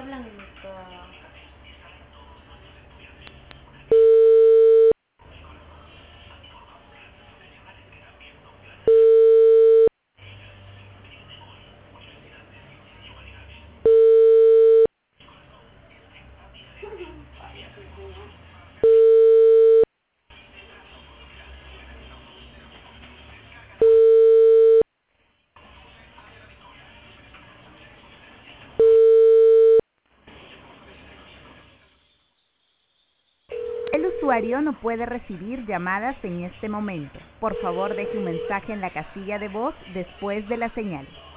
está Blanca. El usuario no puede recibir llamadas en este momento. Por favor, deje un mensaje en la casilla de voz después de la señal.